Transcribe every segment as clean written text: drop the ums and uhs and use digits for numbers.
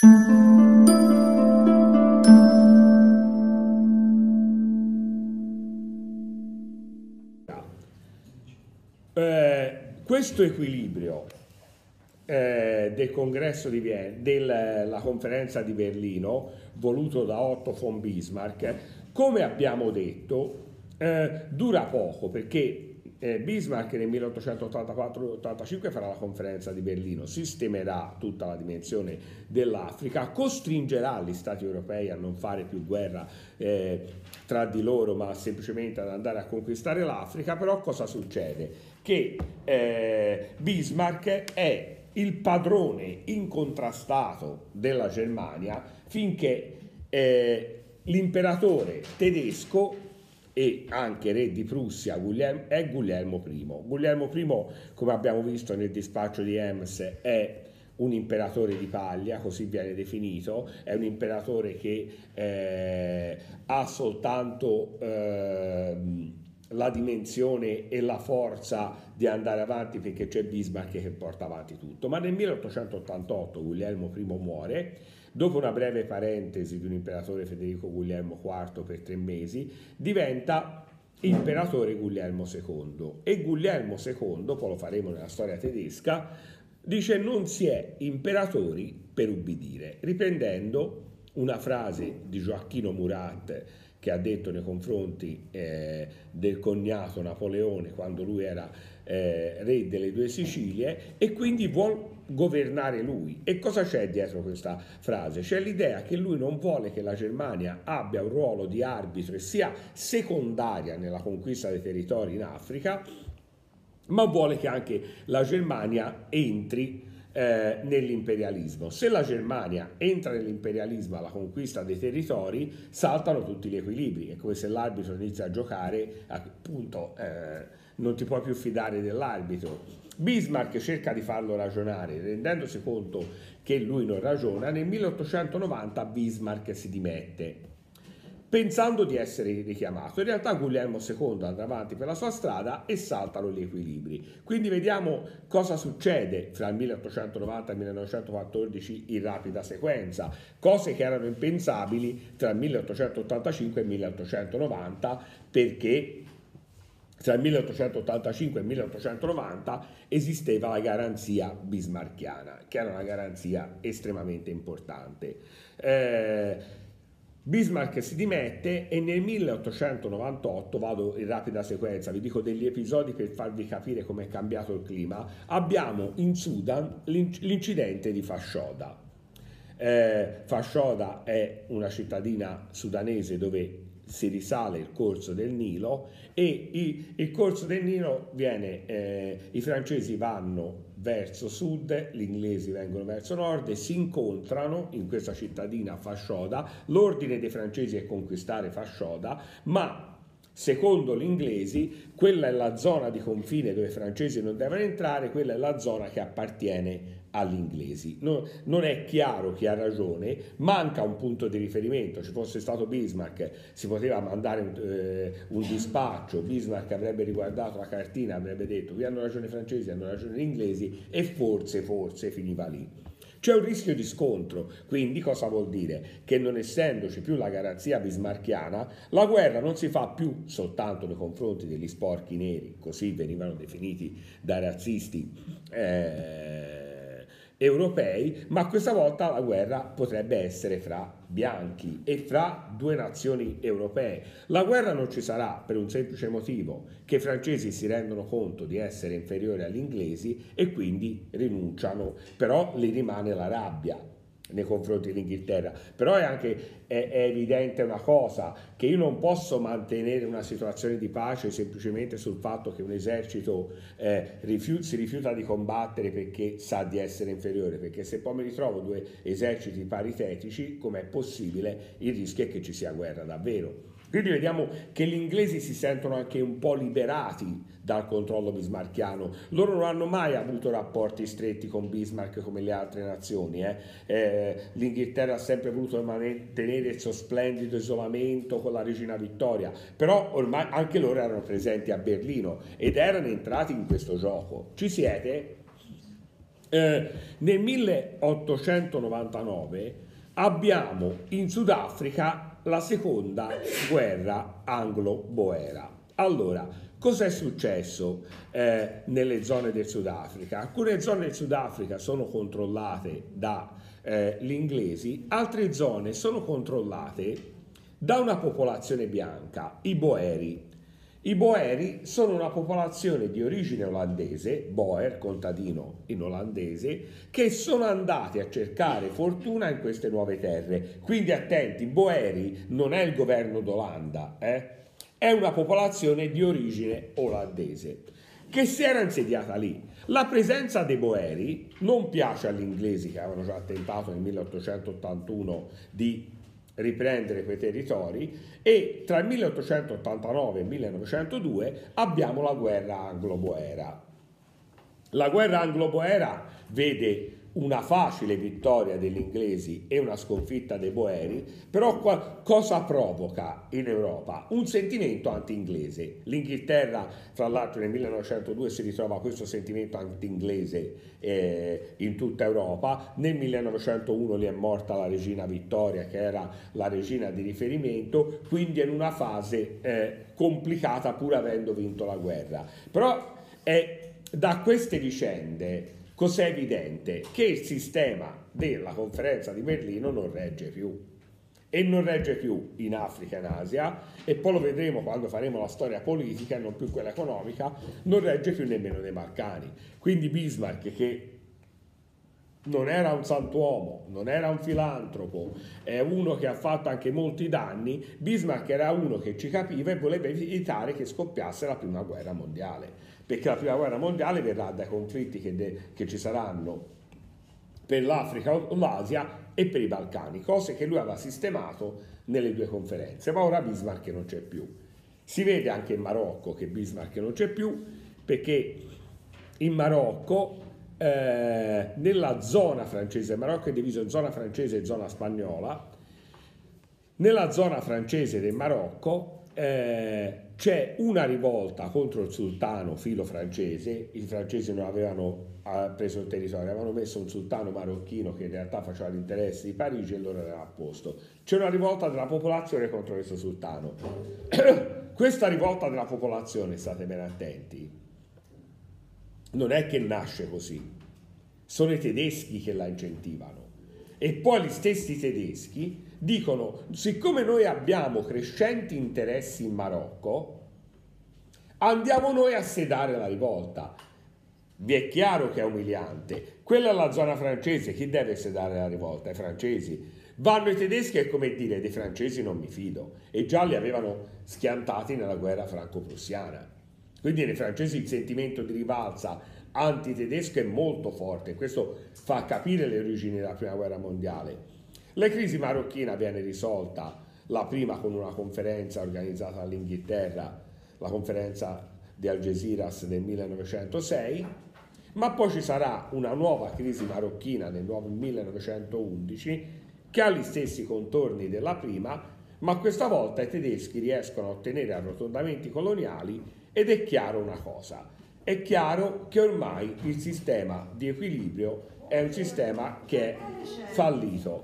Questo equilibrio del congresso di della conferenza di Berlino, voluto da Otto von Bismarck, come abbiamo detto, dura poco, perché Bismarck nel 1884-85 farà la conferenza di Berlino, sistemerà tutta la dimensione dell'Africa, costringerà gli stati europei a non fare più guerra tra di loro, ma semplicemente ad andare a conquistare l'Africa. Però cosa succede? Che Bismarck è il padrone incontrastato della Germania finché l'imperatore tedesco e anche re di Prussia è Guglielmo I. Guglielmo I, come abbiamo visto nel dispaccio di Ems, è un imperatore di paglia, così viene definito, è un imperatore che ha soltanto la dimensione e la forza di andare avanti perché c'è Bismarck che porta avanti tutto. Ma nel 1888 Guglielmo I muore, dopo una breve parentesi di un imperatore Federico Guglielmo IV per 3 mesi, diventa imperatore Guglielmo II. E Guglielmo II, poi lo faremo nella storia tedesca, dice: non si è imperatori per ubbidire, riprendendo una frase di Gioacchino Murat che ha detto nei confronti del cognato Napoleone quando lui era re delle 2 Sicilie, e quindi vuol governare lui. E cosa c'è dietro questa frase? C'è l'idea che lui non vuole che la Germania abbia un ruolo di arbitro e sia secondaria nella conquista dei territori in Africa, ma vuole che anche la Germania entri nell'imperialismo. Se la Germania entra nell'imperialismo alla conquista dei territori, saltano tutti gli equilibri. È come se l'arbitro inizia a giocare, appunto non ti puoi più fidare dell'arbitro. Bismarck cerca di farlo ragionare, rendendosi conto che lui non ragiona. Nel 1890 Bismarck si dimette, pensando di essere richiamato. In realtà Guglielmo II andrà avanti per la sua strada e saltano gli equilibri. Quindi vediamo cosa succede fra il 1890 e il 1914 in rapida sequenza, cose che erano impensabili tra il 1885 e il 1890, perché tra il 1885 e il 1890 esisteva la garanzia bismarcchiana, che era una garanzia estremamente importante. Bismarck si dimette e nel 1898, vado in rapida sequenza, vi dico degli episodi per farvi capire come è cambiato il clima, abbiamo in Sudan l'incidente di Fashoda. Fashoda è una cittadina sudanese dove si risale il corso del Nilo, e il corso del Nilo viene, i francesi vanno verso sud, gli inglesi vengono verso nord e si incontrano in questa cittadina Fashoda. L'ordine dei francesi è conquistare Fashoda, ma secondo gli inglesi quella è la zona di confine dove i francesi non devono entrare, quella è la zona che appartiene agli inglesi. Non è chiaro chi ha ragione, manca un punto di riferimento. Ci fosse stato Bismarck, si poteva mandare un dispaccio, Bismarck avrebbe riguardato la cartina, avrebbe detto: qui hanno ragione i francesi, hanno ragione gli inglesi, e forse finiva lì. C'è un rischio di scontro, quindi cosa vuol dire? Che non essendoci più la garanzia bismarcchiana, la guerra non si fa più soltanto nei confronti degli sporchi neri, così venivano definiti dai razzisti europei, ma questa volta la guerra potrebbe essere fra bianchi e fra 2 nazioni europee. La guerra non ci sarà per un semplice motivo: che i francesi si rendono conto di essere inferiori agli inglesi e quindi rinunciano, però gli rimane la rabbia nei confronti dell'Inghilterra. Però è evidente una cosa, che io non posso mantenere una situazione di pace semplicemente sul fatto che un esercito si rifiuta di combattere perché sa di essere inferiore, perché se poi mi ritrovo 2 eserciti paritetici, com'è possibile? Il rischio è che ci sia guerra davvero. Quindi vediamo che gli inglesi si sentono anche un po' liberati dal controllo bismarcchiano. Loro non hanno mai avuto rapporti stretti con Bismarck come le altre nazioni. L'Inghilterra ha sempre voluto mantenere il suo splendido isolamento con la regina Vittoria, però ormai anche loro erano presenti a Berlino ed erano entrati in questo gioco. Ci siete? Nel 1899 abbiamo in Sudafrica la seconda guerra anglo-boera. Allora, cos'è successo nelle zone del Sudafrica? Alcune zone del Sudafrica sono controllate dagli inglesi, altre zone sono controllate da una popolazione bianca, i Boeri. I Boeri sono una popolazione di origine olandese, Boer, contadino in olandese, che sono andati a cercare fortuna in queste nuove terre. Quindi attenti, Boeri non è il governo d'Olanda, è una popolazione di origine olandese che si era insediata lì. La presenza dei Boeri non piace agli inglesi, che avevano già tentato nel 1881 di riprendere quei territori, e tra il 1889 e il 1902 abbiamo la guerra anglo-boera. La guerra anglo-boera vede una facile vittoria degli inglesi e una sconfitta dei Boeri, però cosa provoca in Europa? Un sentimento anti-inglese. L'Inghilterra, fra l'altro, nel 1902 si ritrova questo sentimento anti-inglese in tutta Europa. Nel 1901 gli è morta la regina Vittoria, che era la regina di riferimento, quindi è in una fase complicata pur avendo vinto la guerra. Però da queste vicende cos'è evidente? Che il sistema della conferenza di Berlino non regge più, e non regge più in Africa e in Asia, e poi lo vedremo quando faremo la storia politica e non più quella economica, non regge più nemmeno nei Balcani. Quindi Bismarck, che non era un santuomo, non era un filantropo, è uno che ha fatto anche molti danni, Bismarck era uno che ci capiva e voleva evitare che scoppiasse la prima guerra mondiale, perché la prima guerra mondiale verrà dai conflitti che ci saranno per l'Africa o l'Asia e per i Balcani, cose che lui aveva sistemato nelle due conferenze, ma ora Bismarck non c'è più. Si vede anche in Marocco che Bismarck non c'è più, perché in Marocco, nella zona francese, il Marocco è diviso in zona francese e zona spagnola, nella zona francese del Marocco c'è una rivolta contro il sultano filo francese. I francesi non avevano preso il territorio, avevano messo un sultano marocchino che in realtà faceva gli interessi di Parigi e loro erano a posto. C'è una rivolta della popolazione contro questo sultano. Questa rivolta della popolazione, state ben attenti, non è che nasce così, sono i tedeschi che la incentivano, e poi gli stessi tedeschi dicono: siccome noi abbiamo crescenti interessi in Marocco, andiamo noi a sedare la rivolta. Vi è chiaro che è umiliante. Quella è la zona francese, chi deve sedare la rivolta? I francesi. Vanno i tedeschi, è come dire: dei francesi non mi fido, e già li avevano schiantati nella guerra franco-prussiana. Quindi nei francesi il sentimento di rivalsa antitedesco è molto forte, questo fa capire le origini della prima guerra mondiale. La crisi marocchina viene risolta, la prima con una conferenza organizzata dall'Inghilterra, la conferenza di Algeciras del 1906, ma poi ci sarà una nuova crisi marocchina nel 1911 che ha gli stessi contorni della prima, ma questa volta i tedeschi riescono a ottenere arrotondamenti coloniali, ed è chiaro una cosa: è chiaro che ormai il sistema di equilibrio è un sistema che è fallito.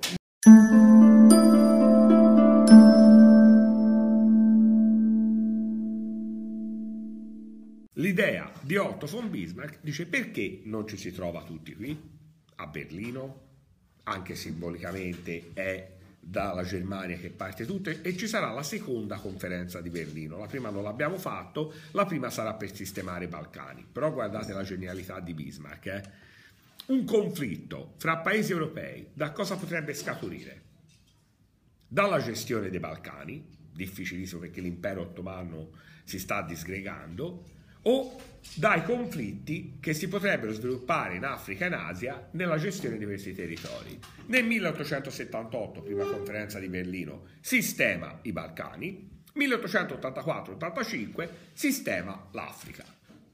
L'idea di Otto von Bismarck dice: perché non ci si trova tutti qui a Berlino, anche simbolicamente è dalla Germania che parte tutto, e ci sarà la seconda conferenza di Berlino. La prima non l'abbiamo fatto, la prima sarà per sistemare i Balcani. Però guardate la genialità di Bismarck, un conflitto fra paesi europei da cosa potrebbe scaturire? Dalla gestione dei Balcani, difficilissimo perché l'impero ottomano si sta disgregando, o dai conflitti che si potrebbero sviluppare in Africa e in Asia nella gestione di questi territori. Nel 1878, prima conferenza di Berlino, sistema i Balcani, 1884-85 sistema l'Africa,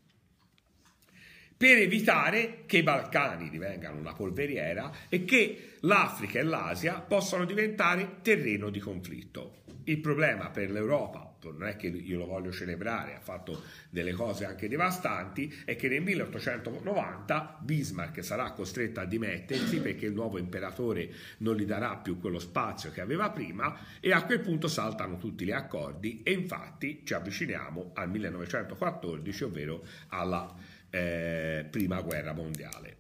per evitare che i Balcani divengano una polveriera e che l'Africa e l'Asia possano diventare terreno di conflitto. Il problema per l'Europa non è che io lo voglio celebrare, ha fatto delle cose anche devastanti, è che nel 1890 Bismarck sarà costretto a dimettersi perché il nuovo imperatore non gli darà più quello spazio che aveva prima, e a quel punto saltano tutti gli accordi e infatti ci avviciniamo al 1914, ovvero alla prima guerra mondiale.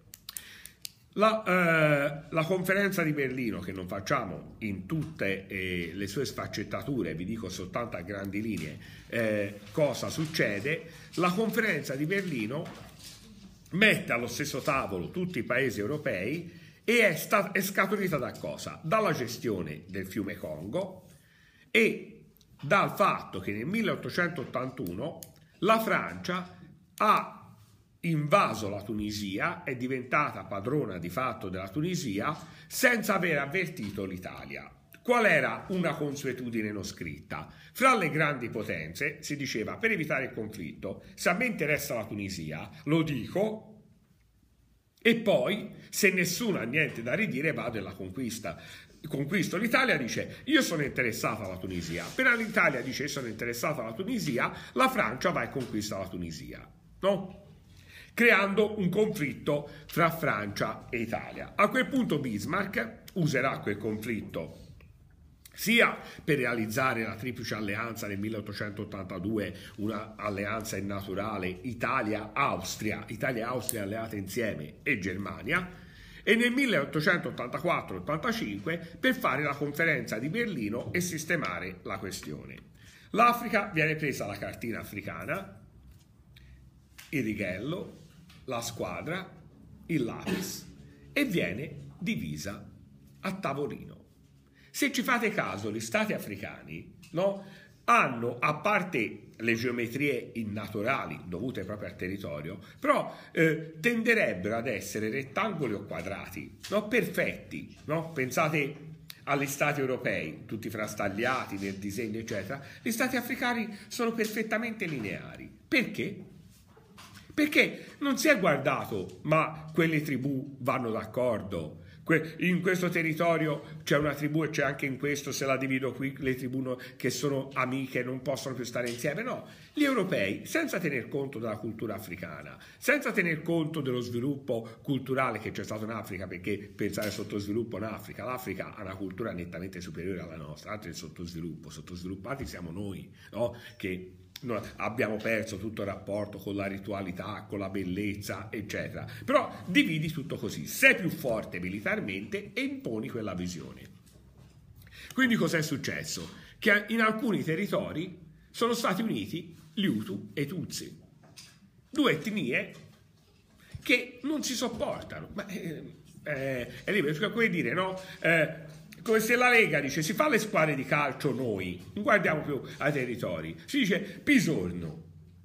La conferenza di Berlino, che non facciamo in tutte le sue sfaccettature, vi dico soltanto a grandi linee cosa succede. La conferenza di Berlino mette allo stesso tavolo tutti i paesi europei e è scaturita da cosa? Dalla gestione del fiume Congo e dal fatto che nel 1881 la Francia ha invaso la Tunisia, è diventata padrona di fatto della Tunisia senza aver avvertito l'Italia. Qual era una consuetudine non scritta? Fra le grandi potenze si diceva: per evitare il conflitto, se a me interessa la Tunisia, lo dico, e poi se nessuno ha niente da ridire vado e la conquisto. L'Italia dice: io sono interessata alla Tunisia. Appena l'Italia dice: io sono interessata alla Tunisia, la Francia va e conquista la Tunisia, no? Creando un conflitto fra Francia e Italia. A quel punto Bismarck userà quel conflitto sia per realizzare la triplice alleanza nel 1882, una alleanza innaturale Italia-Austria alleate insieme, e Germania, e nel 1884-85 per fare la conferenza di Berlino e sistemare la questione. L'Africa viene presa la cartina africana, il righello, la squadra, il lapis, e viene divisa a tavolino. Se ci fate caso, gli stati africani, no, hanno, a parte le geometrie innaturali dovute proprio al territorio, però tenderebbero ad essere rettangoli o quadrati, no, perfetti, no? Pensate agli stati europei, tutti frastagliati nel disegno, eccetera. Gli stati africani sono perfettamente lineari. Perché? Perché non si è guardato, ma quelle tribù vanno d'accordo, in questo territorio c'è una tribù e c'è anche in questo, se la divido qui, le tribù che sono amiche non possono più stare insieme. No, gli europei, senza tener conto della cultura africana, senza tener conto dello sviluppo culturale che c'è stato in Africa, perché pensare al sottosviluppo in Africa, l'Africa ha una cultura nettamente superiore alla nostra, altro è il sottosviluppo, sottosviluppati siamo noi, no? Che abbiamo perso tutto il rapporto con la ritualità, con la bellezza, eccetera. Però dividi tutto così, sei più forte militarmente e imponi quella visione. Quindi cos'è successo? Che in alcuni territori sono stati uniti gli Hutu e i Tutsi, due etnie che non si sopportano. Ma è libero, come dire, no? Come se la Lega dice: si fa le squadre di calcio noi, non guardiamo più ai territori, si dice Pisorno,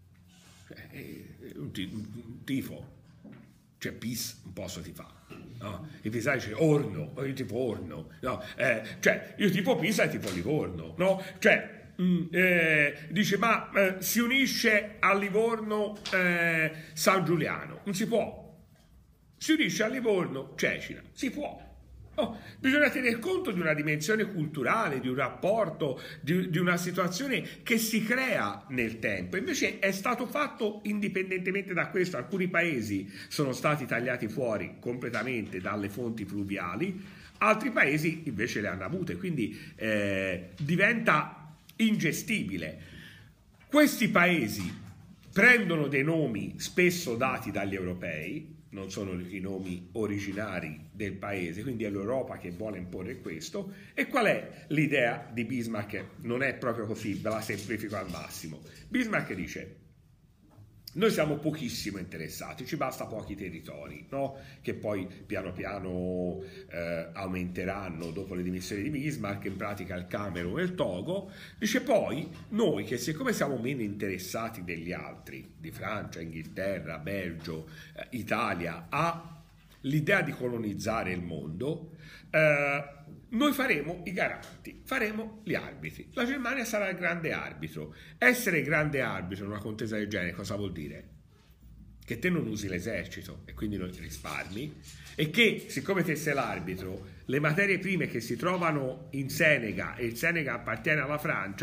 un tifo, cioè PIS un posso tifare, no? Il Pisano dice Orno, io tifo Orno, no? Cioè io tifo Pisa e tifo Livorno, no? Cioè dice ma si unisce a Livorno San Giuliano, non si può, si unisce a Livorno Cecina, si può. Oh, bisogna tener conto di una dimensione culturale, di un rapporto, di una situazione che si crea nel tempo. Invece è stato fatto indipendentemente da questo. Alcuni paesi sono stati tagliati fuori completamente dalle fonti fluviali, altri paesi invece le hanno avute, quindi diventa ingestibile. Questi paesi prendono dei nomi spesso dati dagli europei, non sono i nomi originari del paese, quindi è l'Europa che vuole imporre questo. E qual è l'idea di Bismarck? Non è proprio così, ve la semplifico al massimo. Bismarck dice: noi siamo pochissimo interessati, ci basta pochi territori, no? Che poi piano piano aumenteranno dopo le dimissioni di Bismarck, in pratica il Camerun e il Togo. Dice poi noi, che siccome siamo meno interessati degli altri, di Francia, Inghilterra, Belgio, Italia, a l'idea di colonizzare il mondo, noi faremo i garanti, faremo gli arbitri. La Germania sarà il grande arbitro. Essere grande arbitro in una contesa del genere cosa vuol dire? Che te non usi l'esercito e quindi non risparmi, e che, siccome te sei l'arbitro, le materie prime che si trovano in Senegal, e il Senegal appartiene alla Francia,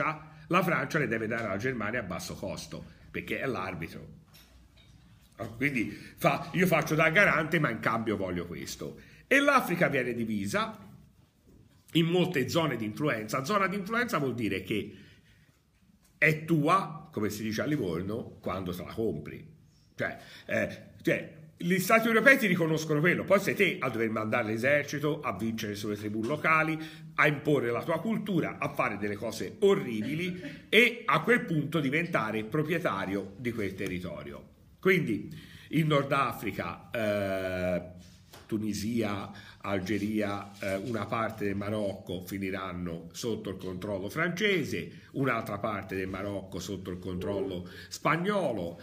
la Francia le deve dare alla Germania a basso costo, perché è l'arbitro. Quindi io faccio da garante, ma in cambio voglio questo. E l'Africa viene divisa in molte zone di influenza. Zona di influenza vuol dire che è tua, come si dice a Livorno, quando te la compri. Cioè, gli Stati europei ti riconoscono quello, poi sei te a dover mandare l'esercito, a vincere sulle tribù locali, a imporre la tua cultura, a fare delle cose orribili e a quel punto diventare proprietario di quel territorio. Quindi il Nord Africa, Tunisia, Algeria, una parte del Marocco finiranno sotto il controllo francese, un'altra parte del Marocco sotto il controllo spagnolo.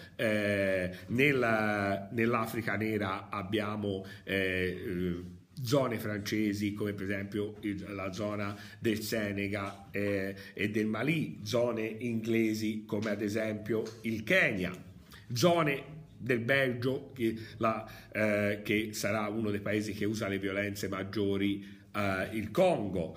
Nell'Africa nera abbiamo zone francesi come per esempio la zona del Senegal e del Mali, zone inglesi come ad esempio il Kenya, zone del Belgio che sarà uno dei paesi che usa le violenze maggiori, il Congo,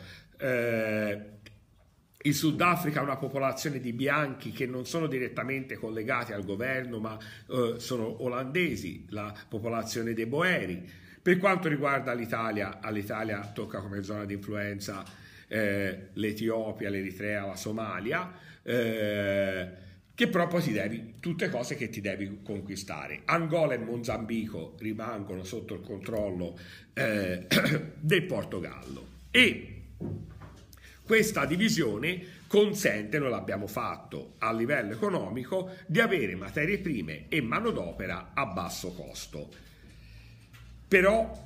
il Sudafrica ha una popolazione di bianchi che non sono direttamente collegati al governo ma sono olandesi, la popolazione dei Boeri. Per quanto riguarda l'Italia, all'Italia tocca come zona di influenza l'Etiopia, l'Eritrea, la Somalia, che però poi ti devi, tutte cose che ti devi conquistare. Angola e Mozambico rimangono sotto il controllo del Portogallo e questa divisione consente, noi l'abbiamo fatto a livello economico, di avere materie prime e manodopera a basso costo. Però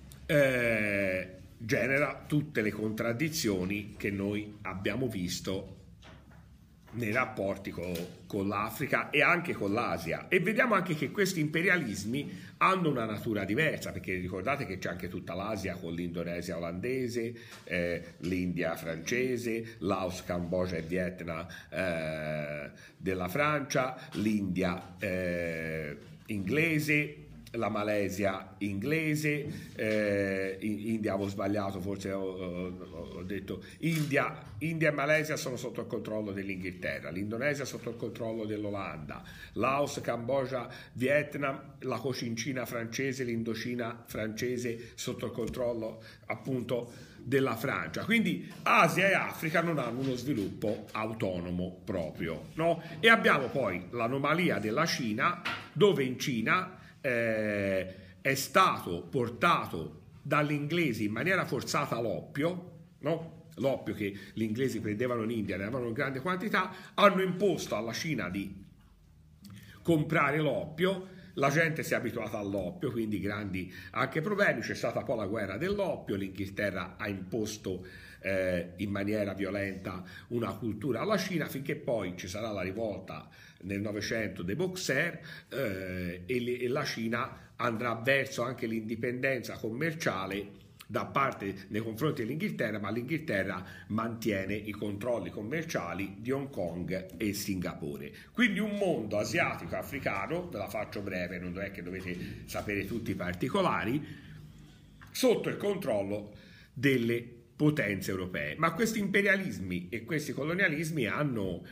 genera tutte le contraddizioni che noi abbiamo visto nei rapporti con l'Africa e anche con l'Asia, e vediamo anche che questi imperialismi hanno una natura diversa, perché ricordate che c'è anche tutta l'Asia con l'Indonesia olandese, l'India francese, Laos, Cambogia e Vietnam della Francia, l'India inglese, la Malesia inglese, India avevo sbagliato, forse ho detto India e Malesia sono sotto il controllo dell'Inghilterra, l'Indonesia sotto il controllo dell'Olanda, Laos, Cambogia, Vietnam, la Cocincina francese, l'Indocina francese sotto il controllo appunto della Francia. Quindi Asia e Africa non hanno uno sviluppo autonomo proprio, no? E abbiamo poi l'anomalia della Cina, dove in Cina è stato portato dagli inglesi in maniera forzata l'oppio, no? L'oppio che gli inglesi prendevano in India, ne avevano in grande quantità, hanno imposto alla Cina di comprare l'oppio, la gente si è abituata all'oppio, quindi grandi anche problemi, c'è stata poi la guerra dell'oppio, l'Inghilterra ha imposto in maniera violenta una cultura alla Cina, finché poi ci sarà la rivolta nel Novecento dei Boxer e la Cina andrà verso anche l'indipendenza commerciale da parte nei confronti dell'Inghilterra, ma l'Inghilterra mantiene i controlli commerciali di Hong Kong e Singapore. Quindi un mondo asiatico, africano, ve la faccio breve, non è che dovete sapere tutti i particolari, sotto il controllo delle potenze europee. Ma questi imperialismi e questi colonialismi hanno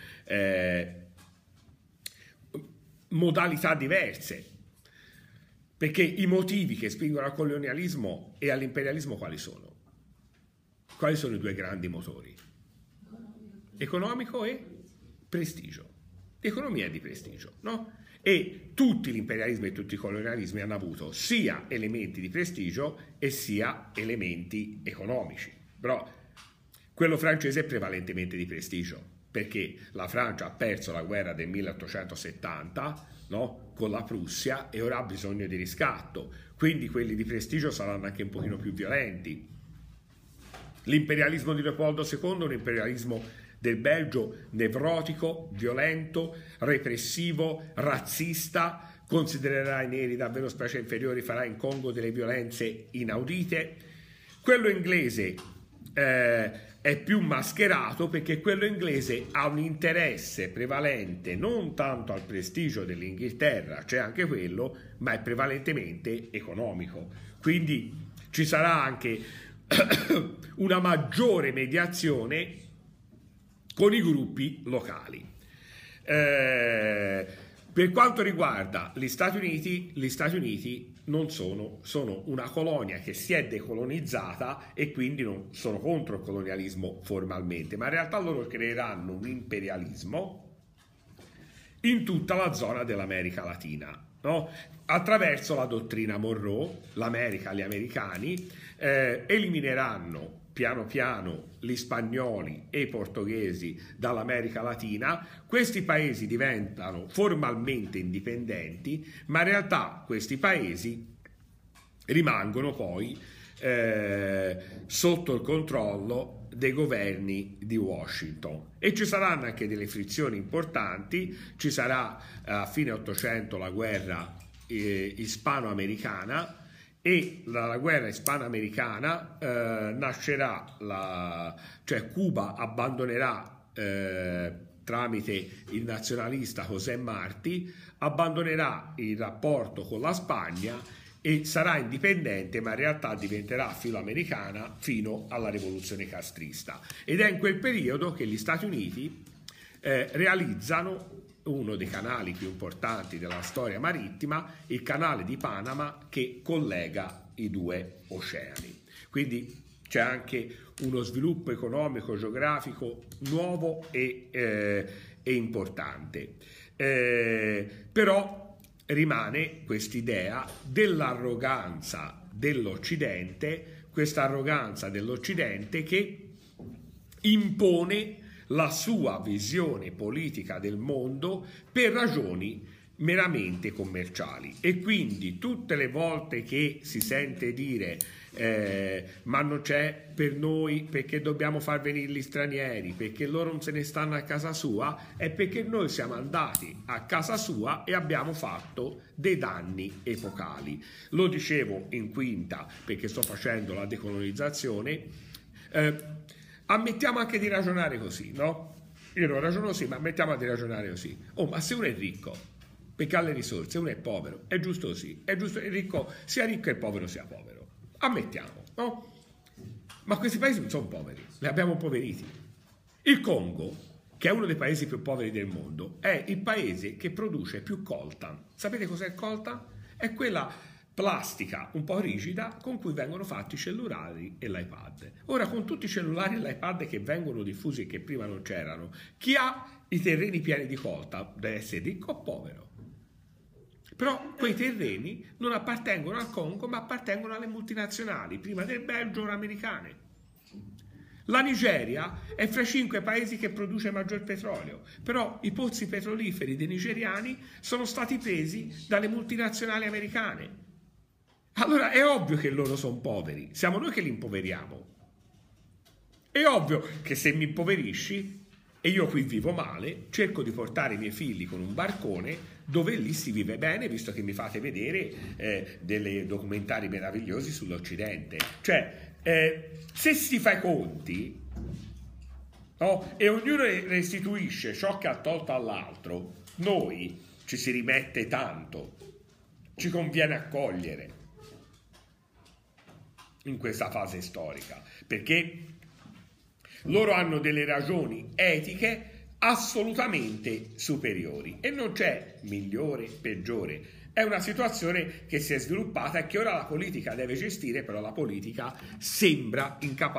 modalità diverse, perché i motivi che spingono al colonialismo e all'imperialismo quali sono? Quali sono i due grandi motori? Economico e prestigio. L'economia è di prestigio, no? E tutti gli imperialismi e tutti i colonialismi hanno avuto sia elementi di prestigio e sia elementi economici. Però quello francese è prevalentemente di prestigio, perché la Francia ha perso la guerra del 1870, no? Con la Prussia, e ora ha bisogno di riscatto, quindi quelli di prestigio saranno anche un pochino più violenti. L'imperialismo di Leopoldo II è un imperialismo del Belgio nevrotico, violento, repressivo, razzista, considererà i neri davvero specie inferiori, farà in Congo delle violenze inaudite. Quello inglese è più mascherato, perché quello inglese ha un interesse prevalente non tanto al prestigio dell'Inghilterra, c'è anche quello, ma è prevalentemente economico. Quindi ci sarà anche una maggiore mediazione con i gruppi locali. Per quanto riguarda gli Stati Uniti sono una colonia che si è decolonizzata e quindi non sono contro il colonialismo formalmente, ma in realtà loro creeranno un imperialismo in tutta la zona dell'America Latina, no? Attraverso la dottrina Monroe, l'America, gli americani, elimineranno piano piano gli spagnoli e i portoghesi dall'America Latina. Questi paesi diventano formalmente indipendenti, ma in realtà questi paesi rimangono poi sotto il controllo dei governi di Washington, e ci saranno anche delle frizioni importanti. Ci sarà a fine 800 la guerra ispano-americana, e dalla guerra ispano-americana nascerà cioè Cuba abbandonerà tramite il nazionalista José Martí, abbandonerà il rapporto con la Spagna e sarà indipendente, ma in realtà diventerà filoamericana fino alla rivoluzione castrista. Ed è in quel periodo che gli Stati Uniti realizzano uno dei canali più importanti della storia marittima, il canale di Panama, che collega i due oceani. Quindi c'è anche uno sviluppo economico, geografico nuovo e importante. Però rimane quest'idea dell'arroganza dell'Occidente, questa arroganza dell'Occidente che impone la sua visione politica del mondo per ragioni meramente commerciali. E quindi tutte le volte che si sente dire ma non c'è per noi, perché dobbiamo far venire gli stranieri, perché loro non se ne stanno a casa sua, è perché noi siamo andati a casa sua e abbiamo fatto dei danni epocali. Lo dicevo in quinta perché sto facendo la decolonizzazione. Ammettiamo anche di ragionare così, no? Io non ragiono così, ma ammettiamo di ragionare così. Oh, ma se uno è ricco, perché ha le risorse, uno è povero, è giusto così, è giusto che il ricco sia ricco e il povero sia povero. Ammettiamo, no? Ma questi paesi non sono poveri, li abbiamo impoveriti. Il Congo, che è uno dei paesi più poveri del mondo, è il paese che produce più coltan. Sapete cos'è il coltan? È quella plastica un po' rigida con cui vengono fatti i cellulari e l'iPad. Ora, con tutti i cellulari e l'iPad che vengono diffusi e che prima non c'erano, chi ha i terreni pieni di coltan deve essere ricco o povero? Però quei terreni non appartengono al Congo, ma appartengono alle multinazionali, prima del Belgio, ora americane. La Nigeria è fra i 5 paesi che produce maggior petrolio, però i pozzi petroliferi dei nigeriani sono stati presi dalle multinazionali americane. Allora è ovvio che loro sono poveri, siamo noi che li impoveriamo. È ovvio che se mi impoverisci e io qui vivo male, cerco di portare i miei figli con un barcone dove lì si vive bene, visto che mi fate vedere dei documentari meravigliosi sull'Occidente. Cioè, se si fa i conti, no, e ognuno restituisce ciò che ha tolto all'altro, noi ci si rimette tanto, ci conviene accogliere in questa fase storica, perché loro hanno delle ragioni etiche assolutamente superiori e non c'è migliore, peggiore. È una situazione che si è sviluppata e che ora la politica deve gestire, però la politica sembra incapace